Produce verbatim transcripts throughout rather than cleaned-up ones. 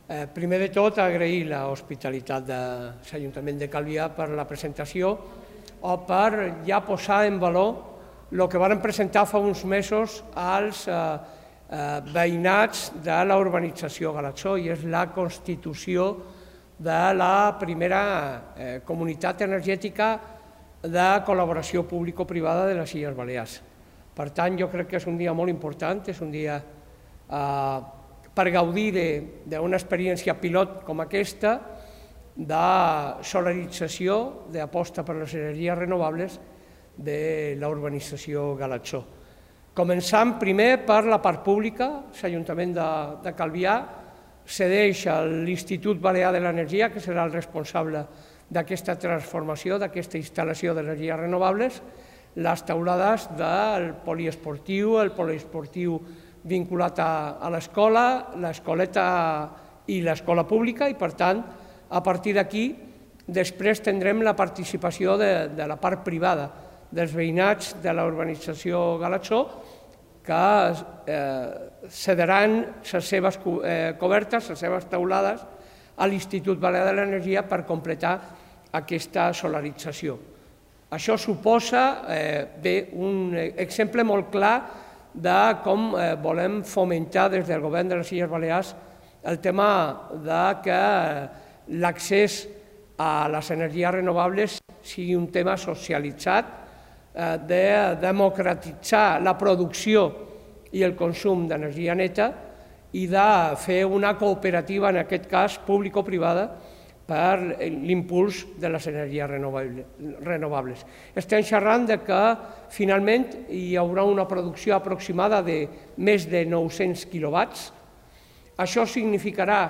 Primer de tot, agrair l'hospitalitat de l'Ajuntament de Calvià per la presentació o per ja posar en valor el que varen presentar fa uns mesos als veïnats de la urbanització Galatzó, i és la constitució de la primera comunitat energètica de col·laboració público-privada de les Illes Balears. Per tant, jo crec que és un dia molt important, és un dia per gaudir d'una experiència pilot com aquesta, de solarització, d'aposta per les energies renovables de la urbanització Galatzó. Començant primer per la part pública, l'Ajuntament de Calvià cedeix a l'Institut Balear de l'Energia, que serà el responsable d'aquesta transformació, d'aquesta instal·lació d'energies renovables, les teulades del poliesportiu, el poliesportiu vinculat a l'escola, l'escoleta i l'escola pública, i per tant, a partir d'aquí, després tindrem la participació de la part privada, dels veïnats de la urbanització Galatzó, que cediran les seves cobertes, les seves teulades, a l'Institut Balear de l'Energia per completar aquesta solarització. Això suposa un exemple molt clar de com volem fomentar des del govern de les Illes Balears el tema que l'accés a les energies renovables sigui un tema socialitzat, de democratitzar la producció i el consum d'energia neta i de fer una cooperativa, en aquest cas público-privada, per l'impuls de les energies renovables. Estem xerrant que finalment hi haurà una producció aproximada de més de nou-cents quilowatts. Això significarà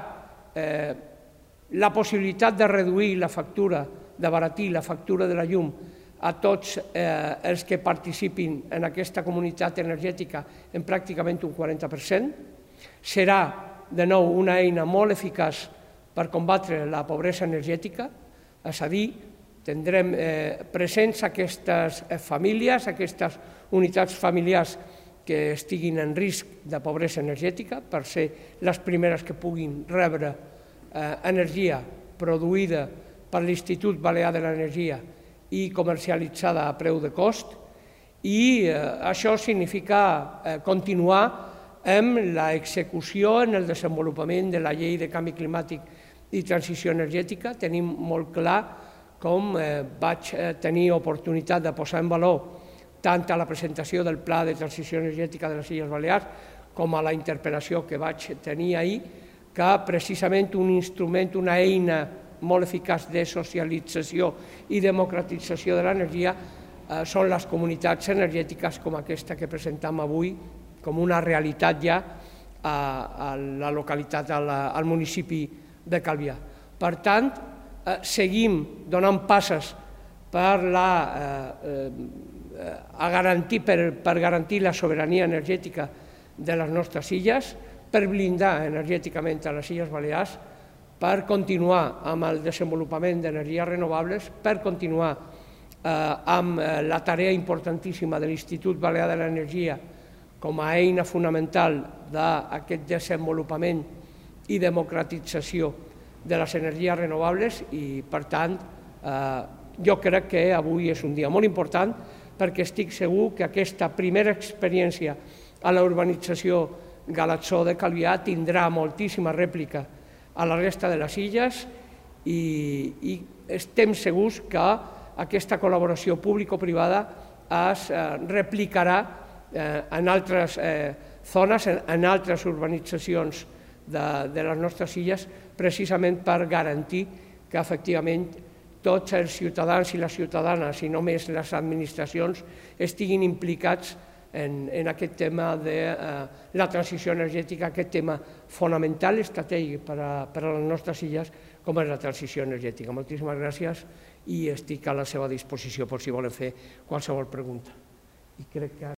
la possibilitat de reduir la factura, d'abaratir la factura de la llum a tots els que participin en aquesta comunitat energètica en pràcticament un quaranta per cent. Serà, de nou, una eina molt eficaç per combatre la pobresa energètica, és a dir, tindrem presents aquestes famílies, aquestes unitats familiars que estiguin en risc de pobresa energètica, per ser les primeres que puguin rebre energia produïda per l'Institut Balear de l'Energia i comercialitzada a preu de cost, i això significa continuar amb l'execució en el desenvolupament de la llei de canvi climàtic i transició energètica. Tenim molt clar, com vaig tenir oportunitat de posar en valor tant a la presentació del Pla de Transició Energètica de les Illes Balears com a la interpel·lació que vaig tenir ahir, que precisament un instrument, una eina molt eficaç de socialització i democratització de l'energia són les comunitats energètiques com aquesta que presentem avui com una realitat ja a la localitat, al municipi de Calvià. Per tant, seguim donant passes per garantir la sobirania energètica de les nostres illes, per blindar energèticament a les Illes Balears, per continuar amb el desenvolupament d'energies renovables, per continuar amb la tarea importantíssima de l'Institut Balear de l'Energia com a eina fonamental d'aquest desenvolupament i democratització de les energies renovables. I, per tant, jo crec que avui és un dia molt important, perquè estic segur que aquesta primera experiència a la urbanització Galatzó de Calvià tindrà moltíssima rèplica a la resta de les illes, i estem segurs que aquesta col·laboració público-privada es replicarà en altres zones, en altres urbanitzacions de les nostres illes, precisament per garantir que efectivament tots els ciutadans i les ciutadanes, i només les administracions, estiguin implicats en aquest tema de la transició energètica, aquest tema fonamental, estratègic per a les nostres illes, com és la transició energètica. Moltíssimes gràcies i estic a la seva disposició per si volen fer qualsevol pregunta. I crec que